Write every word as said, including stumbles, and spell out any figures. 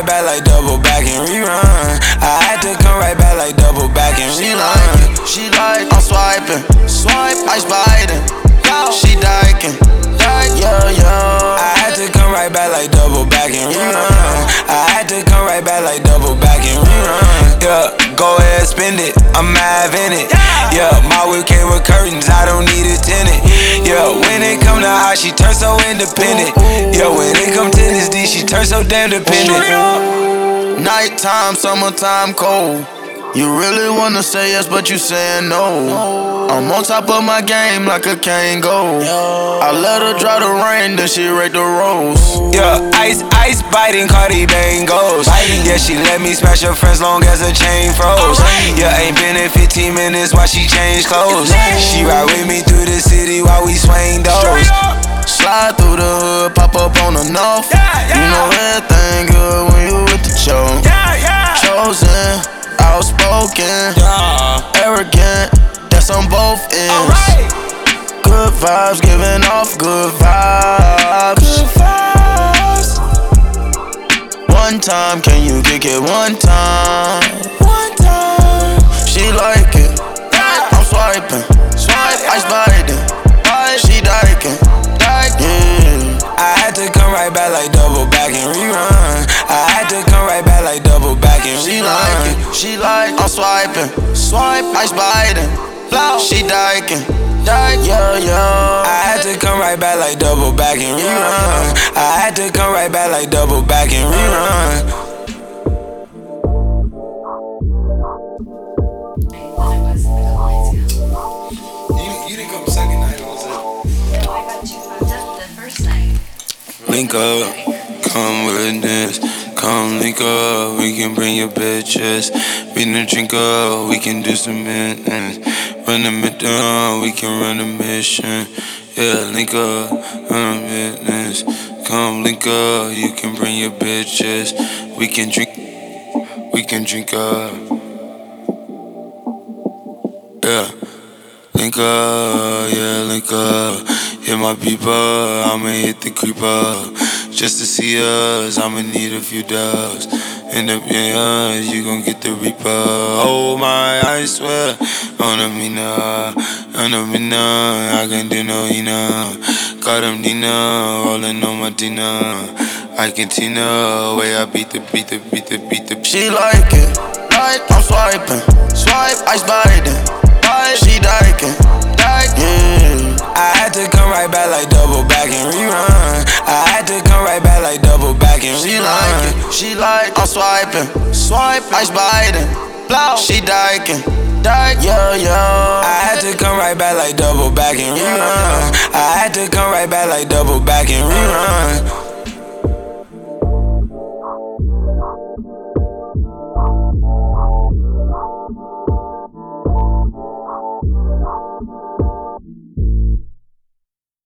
back like double back and rerun. I had to come right back like double back and She rerun. like it, she like it. I'm swiping, swipe, ice biting. She diking, yeah, yeah. I had to come right back like double back and rerun. I had to come right back like double back and rerun. Yeah, go ahead, spend it, I'm having it. Yeah, my whip came with curtains, I don't need a tenant. Yeah, when it come to how she turn so independent. Yeah, when it come to this D, she turn so damn dependent. Nighttime, summertime, cold. You really wanna say yes, but you saying no. I'm on top of my game like a Kango. I let her dry the rain, then she rake the rose. Yeah, ice, ice biting, Cardi bangos. Yeah, she let me smash her friends long as her chain froze. Yeah, ain't been in fifteen minutes while she changed clothes. She ride with me through the city while we swing doors. Slide through the hood, pop up on the north. You know everything good when you with the show. Chosen, outspoken, arrogant, that's on both ends. Good vibes, giving off good vibes. One time, can you kick it one time? One time. She like it, I'm swiping, swipe, ice biting. She diking, yeah. I had to come right back like double back and rerun. I had to come right back like double back and She rerun. like it, she like it. I'm swiping, swipe, ice biting. She diking, yeah, yeah. I had to come right back like double back and rerun. I had to come right back like double back and rerun. You didn't come second night, was it? No, I got you fucked up the first night. Link up, come witness, come link up. We can bring your bitches. We can drink up, we can do some minutes. Run the mission, we can run a mission. Yeah, link up, run a business. Come link up, you can bring your bitches. We can drink, we can drink up. Yeah. Link up, yeah, link up. Hit my people, I'ma hit the creeper. Just to see us, I'ma need a few dubs. End up in us, you gon' get the reaper. Oh my, I swear. On a mina, on a mina, I can do no ina. Got him Nina, rolling on my Dina. I can Tina, way I beat the, beat the, beat the, beat the. She like it, like I'm swiping, swipe, ice biting. She diking, yeah. I had to come right back like double back and rerun. I had to come right back like double back and She rerun. like it, she like it. I'm swiping, swipe, ice biting. She diking, yeah, yeah. I had to come right back like double back and rerun. I had to come right back like double back and rerun.